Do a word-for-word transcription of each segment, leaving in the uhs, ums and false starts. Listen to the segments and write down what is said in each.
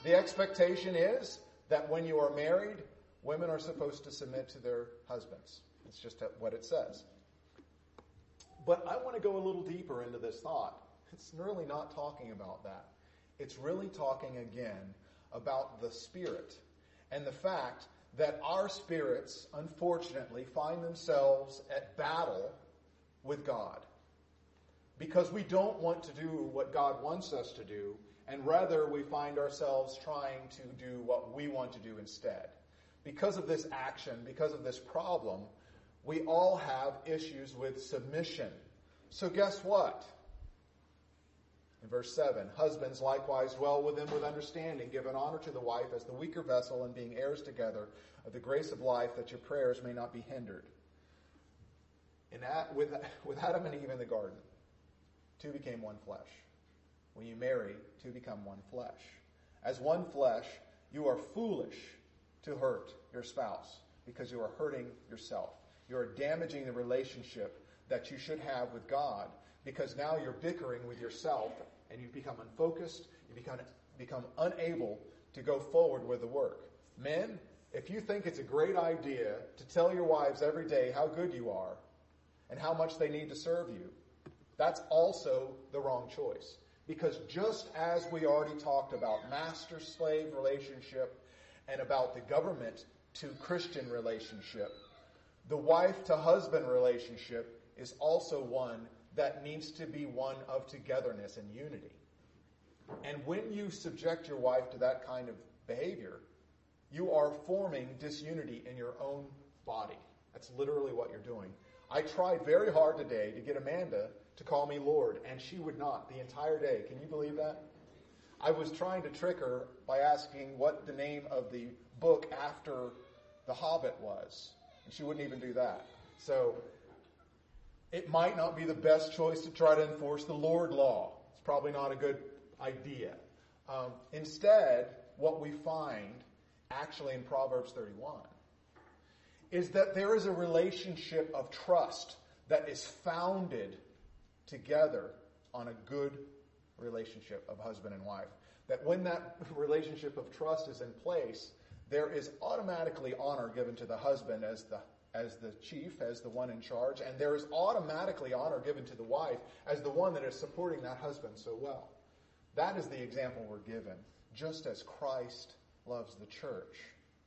The expectation is that when you are married, women are supposed to submit to their husbands. It's just what it says. But I want to go a little deeper into this thought. It's really not talking about that. It's really talking again about the Spirit and the fact that our spirits, unfortunately, find themselves at battle with God. Because we don't want to do what God wants us to do, and rather we find ourselves trying to do what we want to do instead. Because of this action, because of this problem, we all have issues with submission. So guess what? In verse seven, husbands likewise dwell with them with understanding, give an honor to the wife as the weaker vessel, and being heirs together of the grace of life, that your prayers may not be hindered. In that, with, with Adam and Eve in the garden, two became one flesh. When you marry, two become one flesh. As one flesh, you are foolish to hurt your spouse because you are hurting yourself. You are damaging the relationship that you should have with God, because now you're bickering with yourself and you become unfocused, you become, become unable to go forward with the work. Men, if you think it's a great idea to tell your wives every day how good you are and how much they need to serve you, that's also the wrong choice. Because just as we already talked about master-slave relationship and about the government to Christian relationship, the wife to husband relationship is also one that needs to be one of togetherness and unity. And when you subject your wife to that kind of behavior, you are forming disunity in your own body. That's literally what you're doing. I tried very hard today to get Amanda to call me Lord, and she would not the entire day. Can you believe that? I was trying to trick her by asking what the name of the book after The Hobbit was, and she wouldn't even do that. So it might not be the best choice to try to enforce the Lord law. It's probably not a good idea. Um, instead, what we find actually in Proverbs thirty-one is that there is a relationship of trust that is founded together on a good relationship of husband and wife. That when that relationship of trust is in place, there is automatically honor given to the husband as the as the chief, as the one in charge, and there is automatically honor given to the wife as the one that is supporting that husband so well. That is the example we're given. Just as Christ loves the church,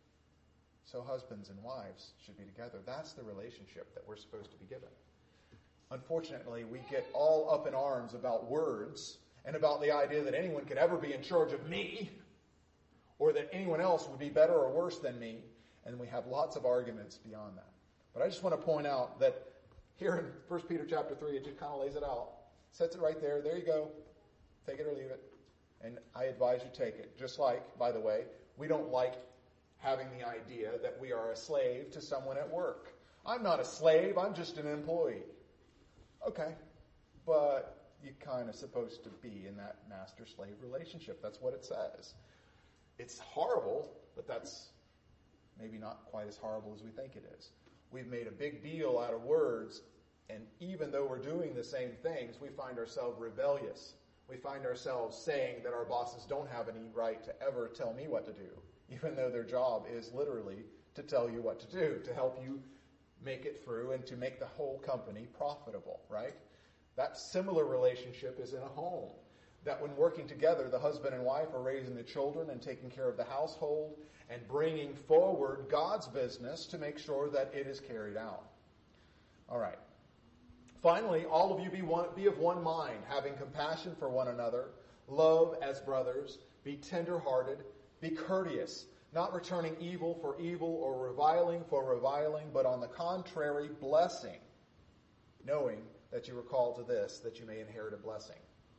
so husbands and wives should be together. That's the relationship that we're supposed to be given. Unfortunately, we get all up in arms about words and about the idea that anyone could ever be in charge of me, or that anyone else would be better or worse than me, and we have lots of arguments beyond that. But I just want to point out that here in First Peter chapter three, it just kind of lays it out. Sets it right there. There you go. Take it or leave it. And I advise you take it. Just like, by the way, we don't like having the idea that we are a slave to someone at work. I'm not a slave. I'm just an employee. Okay. But you're kind of supposed to be in that master-slave relationship. That's what it says. It's horrible, but that's maybe not quite as horrible as we think it is. We've made a big deal out of words, and even though we're doing the same things, we find ourselves rebellious. We find ourselves saying that our bosses don't have any right to ever tell me what to do, even though their job is literally to tell you what to do, to help you make it through and to make the whole company profitable, right? That similar relationship is in a home. That when working together, the husband and wife are raising the children and taking care of the household and bringing forward God's business to make sure that it is carried out. All right. Finally, all of you be one, be of one mind, having compassion for one another, love as brothers, be tender-hearted, be courteous, not returning evil for evil or reviling for reviling, but on the contrary, blessing, knowing that you were called to this, that you may inherit a blessing.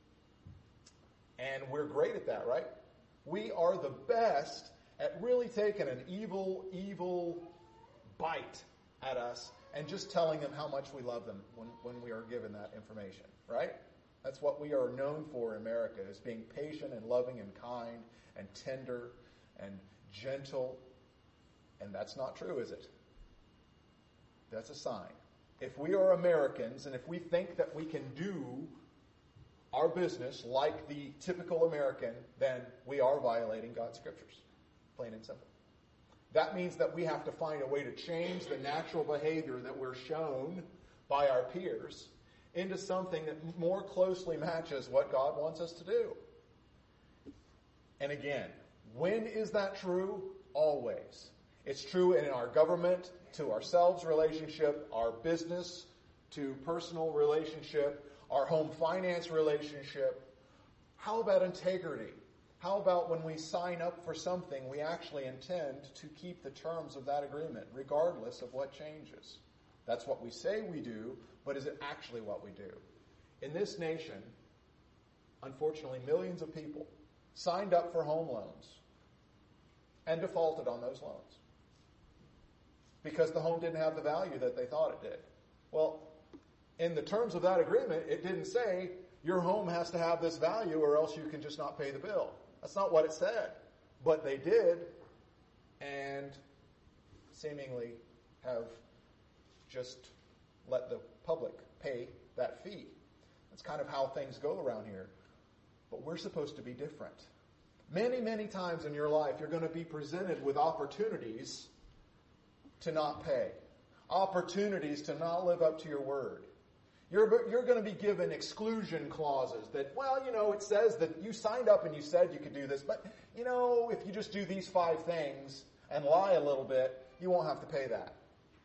And we're great at that, right? We are the best at really taking an evil, evil bite at us and just telling them how much we love them when, when we are given that information, right? That's what we are known for in America, is being patient and loving and kind and tender and gentle. And that's not true, is it? That's a sign. If we are Americans and if we think that we can do our business like the typical American, then we are violating God's scriptures. Plain and simple. That means that we have to find a way to change the natural behavior that we're shown by our peers into something that more closely matches what God wants us to do. And again, when is that true? Always. It's true in our government to ourselves relationship, our business to personal relationship, our home finance relationship. How about integrity? How about when we sign up for something, we actually intend to keep the terms of that agreement, regardless of what changes? That's what we say we do, but is it actually what we do? In this nation, unfortunately, millions of people signed up for home loans and defaulted on those loans because the home didn't have the value that they thought it did. Well, in the terms of that agreement, it didn't say your home has to have this value or else you can just not pay the bill. That's not what it said. But they did, and seemingly have just let the public pay that fee. That's kind of how things go around here. But we're supposed to be different. Many, many times in your life, you're going to be presented with opportunities to not pay. Opportunities to not live up to your word. You're, you're going to be given exclusion clauses that, well, you know, it says that you signed up and you said you could do this, but, you know, if you just do these five things and lie a little bit, you won't have to pay that.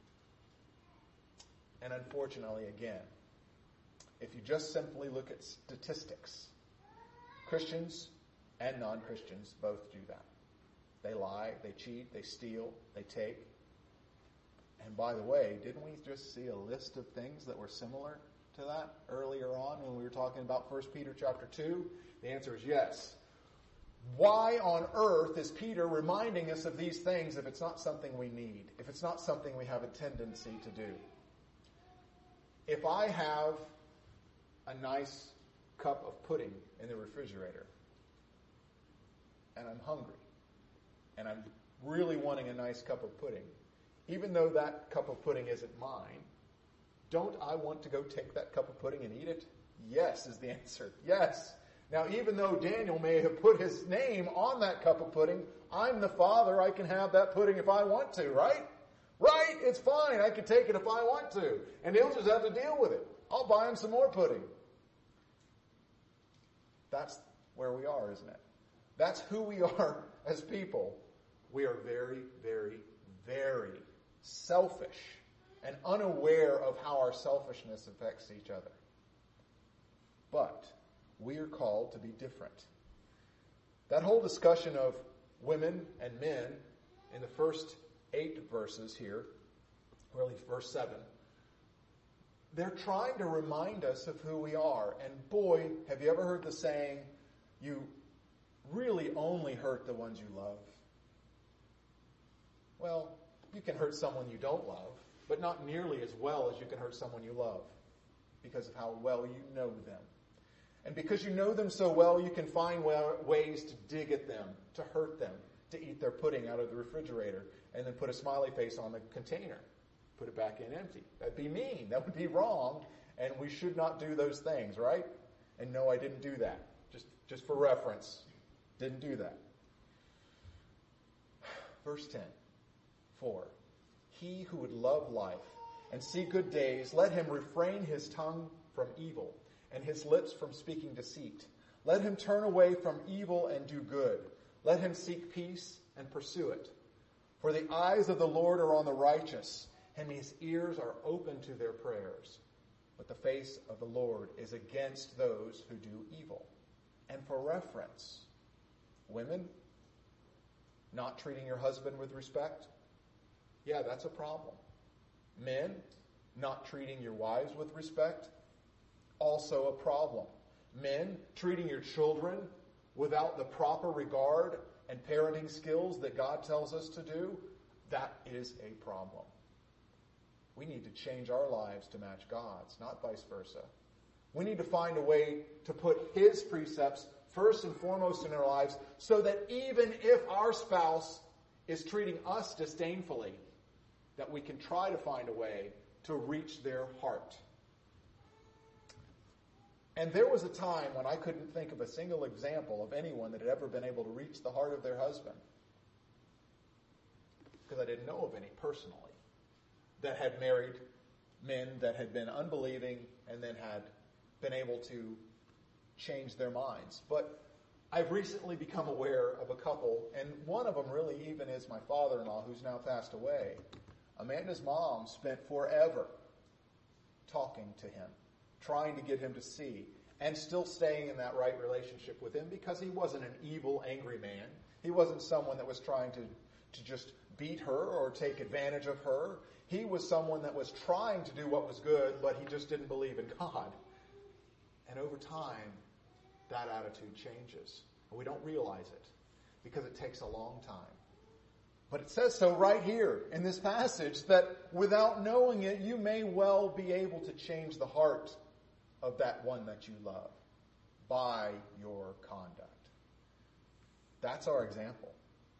And unfortunately, again, if you just simply look at statistics, Christians and non-Christians both do that. They lie, they cheat, they steal, they take. And by the way, didn't we just see a list of things that were similar to that earlier on when we were talking about First Peter chapter two? The answer is yes. Why on earth is Peter reminding us of these things if it's not something we need, if it's not something we have a tendency to do? If I have a nice cup of pudding in the refrigerator and I'm hungry and I'm really wanting a nice cup of pudding, even though that cup of pudding isn't mine, don't I want to go take that cup of pudding and eat it? Yes is the answer. Yes. Now, even though Daniel may have put his name on that cup of pudding, I'm the father. I can have that pudding if I want to, right? Right? It's fine. I can take it if I want to. And he'll just have to deal with it. I'll buy him some more pudding. That's where we are, isn't it? That's who we are as people. We are very, very, very selfish and unaware of how our selfishness affects each other. But we are called to be different. That whole discussion of women and men in the first eight verses here, or at least verse seven, they're trying to remind us of who we are. And boy, have you ever heard the saying, you really only hurt the ones you love? Well, you can hurt someone you don't love, but not nearly as well as you can hurt someone you love because of how well you know them. And because you know them so well, you can find ways to dig at them, to hurt them, to eat their pudding out of the refrigerator, and then put a smiley face on the container. Put it back in empty. That'd be mean. That would be wrong, and we should not do those things, right? And no, I didn't do that. Just, just for reference, didn't do that. Verse ten. For he who would love life and see good days, let him refrain his tongue from evil and his lips from speaking deceit. Let him turn away from evil and do good. Let him seek peace and pursue it. For the eyes of the Lord are on the righteous, and his ears are open to their prayers. But the face of the Lord is against those who do evil. And for reference, women, not treating your husband with respect, yeah, that's a problem. Men, not treating your wives with respect, also a problem. Men, treating your children without the proper regard and parenting skills that God tells us to do, that is a problem. We need to change our lives to match God's, not vice versa. We need to find a way to put his precepts first and foremost in our lives so that even if our spouse is treating us disdainfully, that we can try to find a way to reach their heart. And there was a time when I couldn't think of a single example of anyone that had ever been able to reach the heart of their husband, because I didn't know of any personally that had married men that had been unbelieving and then had been able to change their minds. But I've recently become aware of a couple, and one of them really even is my father-in-law, who's now passed away. Amanda's mom spent forever talking to him, trying to get him to see, and still staying in that right relationship with him, because he wasn't an evil, angry man. He wasn't someone that was trying to, to just beat her or take advantage of her. He was someone that was trying to do what was good, but he just didn't believe in God. And over time, that attitude changes. And we don't realize it because it takes a long time. But it says so right here in this passage that without knowing it, you may well be able to change the heart of that one that you love by your conduct. That's our example.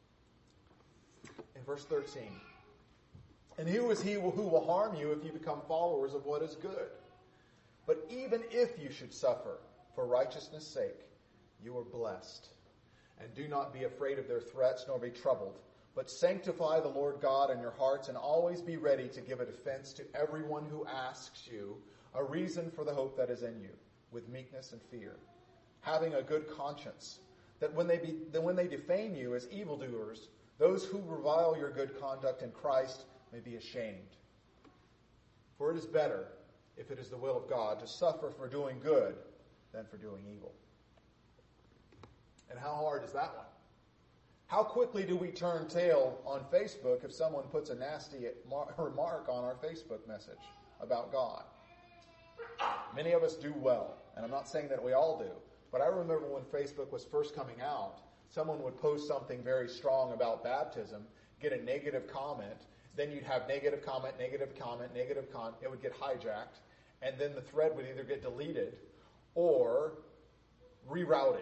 In verse thirteen, and who is he who will harm you if you become followers of what is good? But even if you should suffer for righteousness' sake, you are blessed. And do not be afraid of their threats, nor be troubled. But sanctify the Lord God in your hearts, and always be ready to give a defense to everyone who asks you a reason for the hope that is in you, with meekness and fear, having a good conscience, that when they be, that when they defame you as evildoers, those who revile your good conduct in Christ may be ashamed. For it is better, if it is the will of God, to suffer for doing good than for doing evil. And how hard is that one? How quickly do we turn tail on Facebook if someone puts a nasty remark on our Facebook message about God? Many of us do well, and I'm not saying that we all do, but I remember when Facebook was first coming out, someone would post something very strong about baptism, get a negative comment, then you'd have negative comment, negative comment, negative comment, it would get hijacked, and then the thread would either get deleted or rerouted,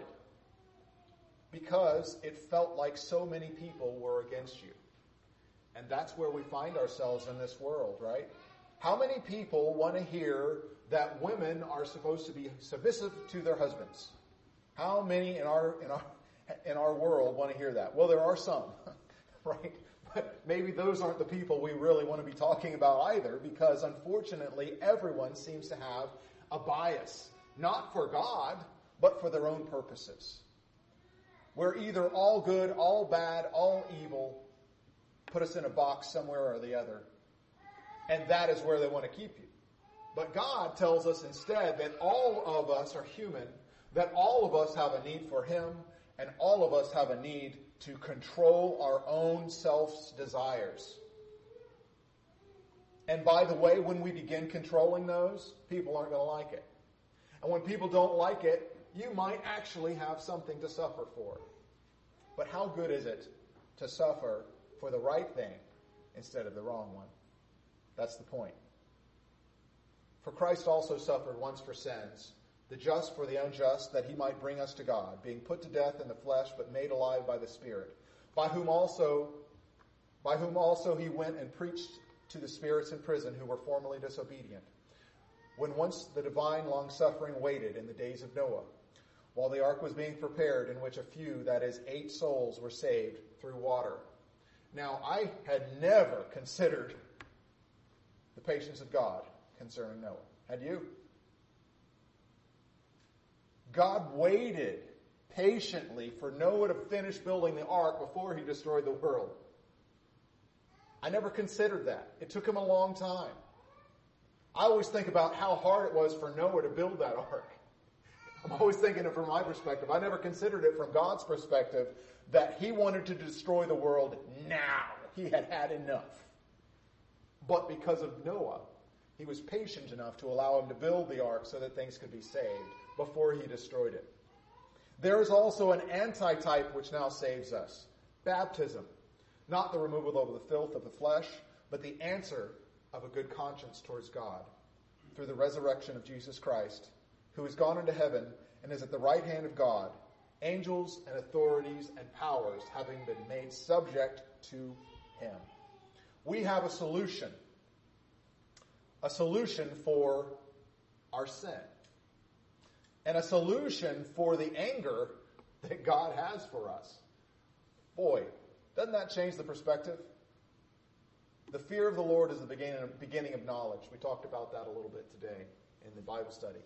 because it felt like so many people were against you. And that's where we find ourselves in this world, right? How many people want to hear that women are supposed to be submissive to their husbands? How many in our in our in our world want to hear that? Well, there are some, right? But maybe those aren't the people we really want to be talking about either, because unfortunately everyone seems to have a bias, not for God, but for their own purposes. We're either all good, all bad, all evil, put us in a box somewhere or the other. And that is where they want to keep you. But God tells us instead that all of us are human, that all of us have a need for Him, and all of us have a need to control our own self's desires. And by the way, when we begin controlling those, people aren't going to like it. And when people don't like it, you might actually have something to suffer for. But how good is it to suffer for the right thing instead of the wrong one? That's the point. For Christ also suffered once for sins, the just for the unjust, that he might bring us to God, being put to death in the flesh, but made alive by the Spirit, by whom also, by whom also he went and preached to the spirits in prison who were formerly disobedient, when once the divine long-suffering waited in the days of Noah, while the ark was being prepared, in which a few, that is, eight souls, were saved through water. Now, I had never considered the patience of God concerning Noah. Had you? God waited patiently for Noah to finish building the ark before he destroyed the world. I never considered that. It took him a long time. I always think about how hard it was for Noah to build that ark. I'm always thinking it from my perspective. I never considered it from God's perspective that he wanted to destroy the world now. He had had enough. But because of Noah, he was patient enough to allow him to build the ark so that things could be saved before he destroyed it. There is also an antitype which now saves us. Baptism. Not the removal of the filth of the flesh, but the answer of a good conscience towards God through the resurrection of Jesus Christ, who has gone into heaven and is at the right hand of God, angels and authorities and powers having been made subject to him. We have a solution. A solution for our sin. and a solution for the anger that God has for us. Boy, doesn't that change the perspective? The fear of the Lord is the beginning of, beginning of knowledge. We talked about that a little bit today in the Bible study.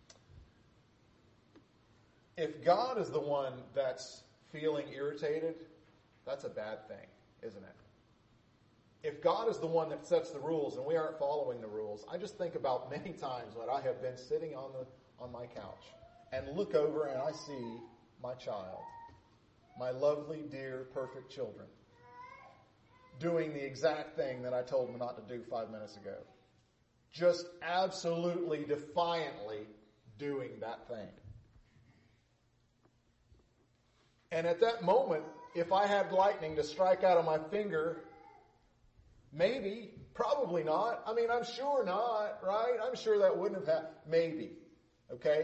If God is the one that's feeling irritated, that's a bad thing, isn't it? If God is the one that sets the rules and we aren't following the rules, I just think about many times when I have been sitting on the on my couch and look over and I see my child, my lovely, dear, perfect children, doing the exact thing that I told them not to do five minutes ago. Just absolutely, defiantly doing that thing. And at that moment, if I had lightning to strike out of my finger, maybe, probably not. I mean, I'm sure not, right? I'm sure that wouldn't have happened. Maybe. Okay?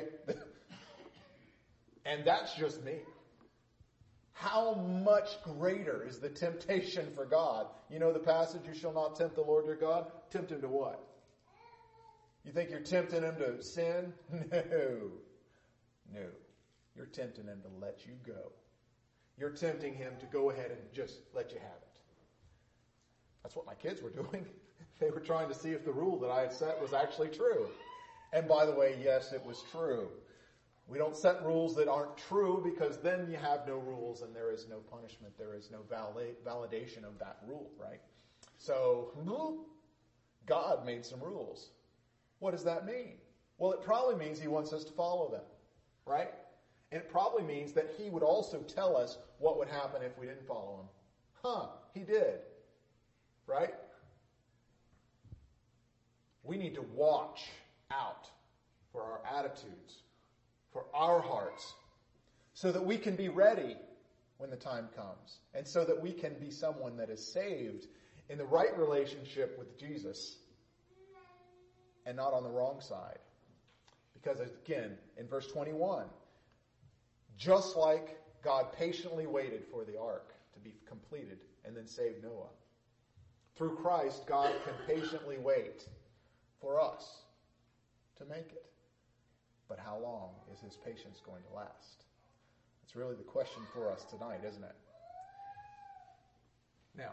And that's just me. How much greater is the temptation for God? You know the passage, you shall not tempt the Lord your God? Tempt him to what? You think you're tempting him to sin? No. No. You're tempting him to let you go. You're tempting him to go ahead and just let you have it. That's what my kids were doing. They were trying to see if the rule that I had set was actually true. And by the way, yes, it was true. We don't set rules that aren't true because then you have no rules and there is no punishment. There is no valid- validation of that rule, right? So, God made some rules. What does that mean? Well, it probably means he wants us to follow them, right? And it probably means that he would also tell us what would happen if we didn't follow him. Huh, he did. Right? We need to watch out for our attitudes, for our hearts, so that we can be ready when the time comes, and so that we can be someone that is saved in the right relationship with Jesus and not on the wrong side. Because again, in verse twenty-one, just like God patiently waited for the ark to be completed and then saved Noah, through Christ, God can patiently wait for us to make it. But how long is his patience going to last? It's really the question for us tonight, isn't it? Now,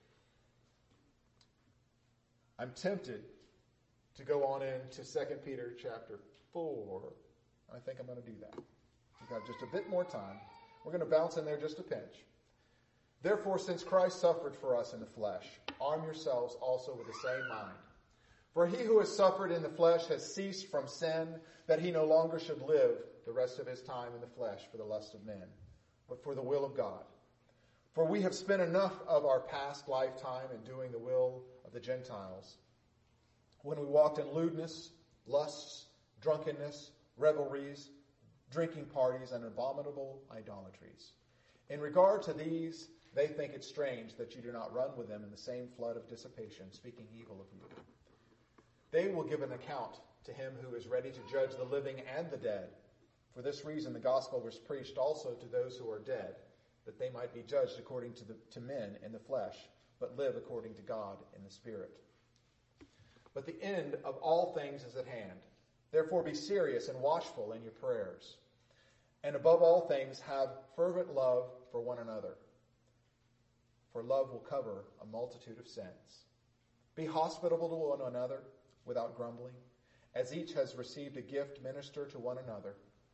I'm tempted to go on into Second Peter chapter four. I think I'm going to do that. We've got just a bit more time. We're going to bounce in there just a pinch. Therefore, since Christ suffered for us in the flesh, arm yourselves also with the same mind. For he who has suffered in the flesh has ceased from sin, that he no longer should live the rest of his time in the flesh for the lust of men, but for the will of God. For we have spent enough of our past lifetime in doing the will of the Gentiles, when we walked in lewdness, lusts, drunkenness, revelries, drinking parties, and abominable idolatries. In regard to these, they think it strange that you do not run with them in the same flood of dissipation, speaking evil of you. They will give an account to him who is ready to judge the living and the dead. For this reason the gospel was preached also to those who are dead, that they might be judged according to, the, to men in the flesh, but live according to God in the Spirit. But the end of all things is at hand. Therefore be serious and watchful in your prayers. And above all things have fervent love for one another. For love will cover a multitude of sins. Be hospitable to one another without grumbling. As each has received a gift, minister to one another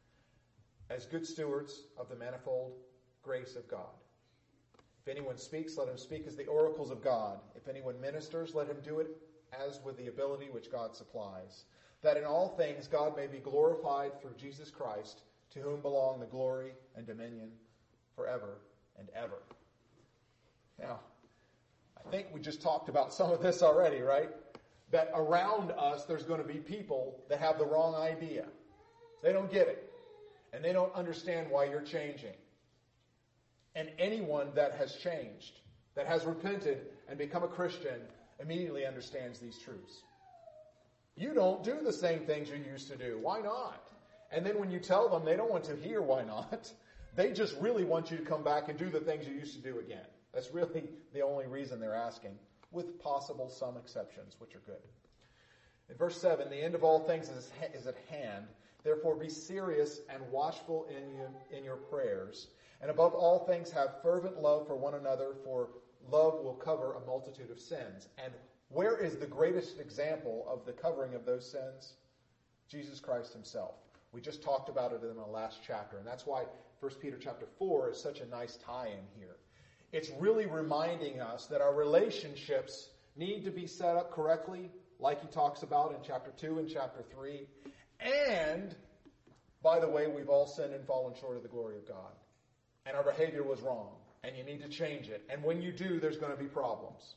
as good stewards of the manifold grace of God. If anyone speaks, let him speak as the oracles of God. If anyone ministers, let him do it as with the ability which God supplies, that in all things God may be glorified through Jesus Christ, to whom belong the glory and dominion forever and ever. Now, I think we just talked about some of this already, right? That around us there's going to be people that have the wrong idea. They don't get it. And they don't understand why you're changing. And anyone that has changed, that has repented and become a Christian, immediately understands these truths. You don't do the same things you used to do. Why not? And then when you tell them, they don't want to hear why not. They just really want you to come back and do the things you used to do again. That's really the only reason they're asking, with possible some exceptions, which are good. In verse seven, the end of all things is, is at hand. Therefore be serious and watchful in you, in your prayers. And above all things have fervent love for one another, for love will cover a multitude of sins. And where is the greatest example of the covering of those sins? Jesus Christ himself. We just talked about it in the last chapter, and that's why First Peter chapter four is such a nice tie-in here. It's really reminding us that our relationships need to be set up correctly, like he talks about in chapter two and chapter three. And, by the way, we've all sinned and fallen short of the glory of God. And our behavior was wrong, and you need to change it. And when you do, there's going to be problems.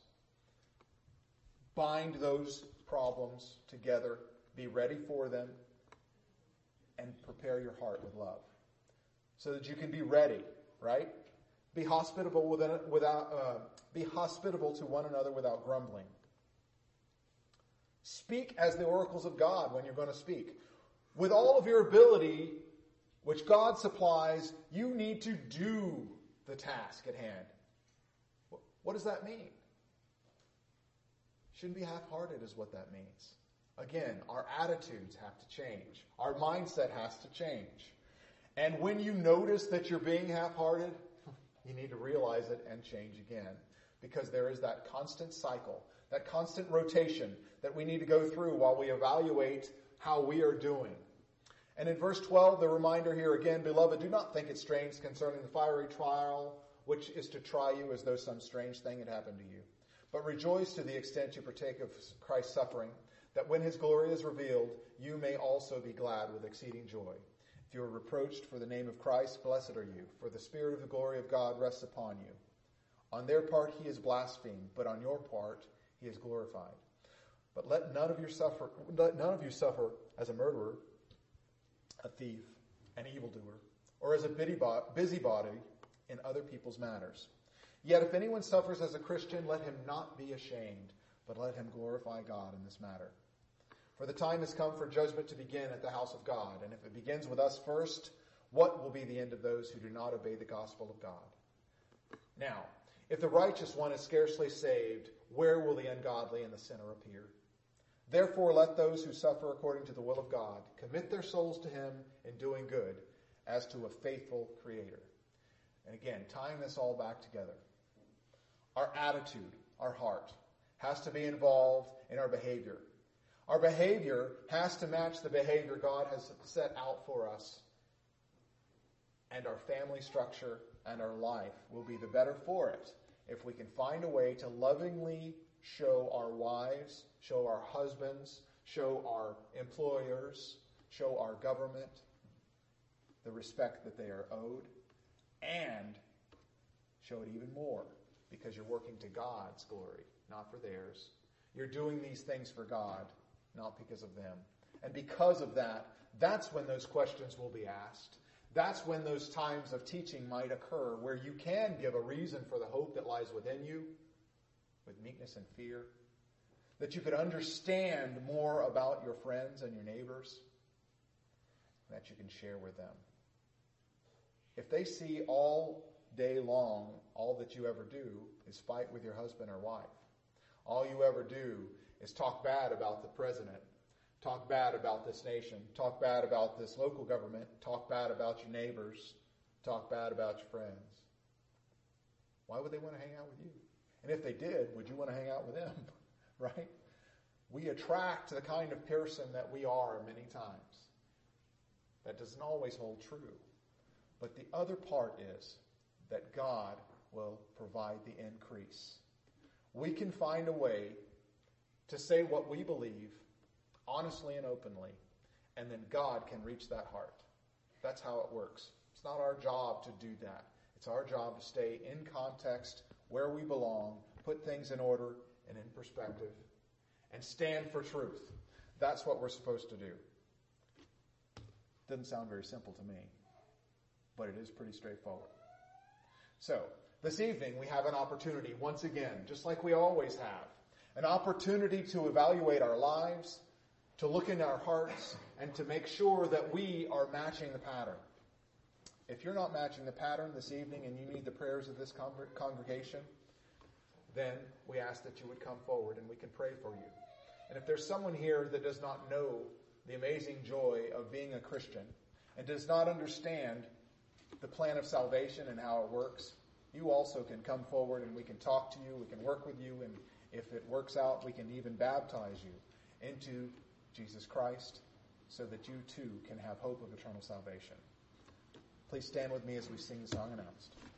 Bind those problems together, be ready for them, and prepare your heart with love so that you can be ready, right? Be hospitable without, without uh, be hospitable to one another without grumbling. Speak as the oracles of God when you're going to speak. With all of your ability, which God supplies, you need to do the task at hand. What does that mean? Shouldn't be half-hearted is what that means. Again, our attitudes have to change. Our mindset has to change. And when you notice that you're being half-hearted, you need to realize it and change again. Because there is that constant cycle, that constant rotation that we need to go through while we evaluate how we are doing. And in verse twelve, the reminder here again, beloved, do not think it strange concerning the fiery trial, which is to try you as though some strange thing had happened to you. But rejoice to the extent you partake of Christ's suffering, that when his glory is revealed, you may also be glad with exceeding joy. If you are reproached for the name of Christ, blessed are you, for the Spirit of the glory of God rests upon you. On their part he is blasphemed, but on your part he is glorified. But let none of you suffer, let none of you suffer as a murderer, a thief, an evildoer, or as a busybody in other people's matters. Yet if anyone suffers as a Christian, let him not be ashamed, but let him glorify God in this matter. For the time has come for judgment to begin at the house of God. And if it begins with us first, what will be the end of those who do not obey the gospel of God? Now, if the righteous one is scarcely saved, where will the ungodly and the sinner appear? Therefore, let those who suffer according to the will of God commit their souls to him in doing good, as to a faithful Creator. And again, tying this all back together. Our attitude, our heart, has to be involved in our behavior. Our behavior has to match the behavior God has set out for us. And our family structure and our life will be the better for it if we can find a way to lovingly show our wives, show our husbands, show our employers, show our government the respect that they are owed, and show it even more because you're working to God's glory, not for theirs. You're doing these things for God, not because of them. And because of that, that's when those questions will be asked. That's when those times of teaching might occur where you can give a reason for the hope that lies within you with meekness and fear. That you could understand more about your friends and your neighbors. That you can share with them. If they see all day long all that you ever do is fight with your husband or wife, all you ever do is talk bad about the president, talk bad about this nation, talk bad about this local government, talk bad about your neighbors, talk bad about your friends, why would they want to hang out with you? And if they did, would you want to hang out with them? Right? We attract the kind of person that we are many times. That doesn't always hold true. But the other part is that God will provide the increase. We can find a way to say what we believe honestly and openly, and then God can reach that heart. That's how it works. It's not our job to do that. It's our job to stay in context where we belong, put things in order and in perspective, and stand for truth. That's what we're supposed to do. Doesn't sound very simple to me, but it is pretty straightforward. So, this evening we have an opportunity, once again, just like we always have, an opportunity to evaluate our lives, to look in our hearts, and to make sure that we are matching the pattern. If you're not matching the pattern this evening and you need the prayers of this congregation, then we ask that you would come forward and we can pray for you. And if there's someone here that does not know the amazing joy of being a Christian and does not understand the plan of salvation and how it works, you also can come forward and we can talk to you, we can work with you, and if it works out, we can even baptize you into Jesus Christ so that you too can have hope of eternal salvation. Please stand with me as we sing the song announced.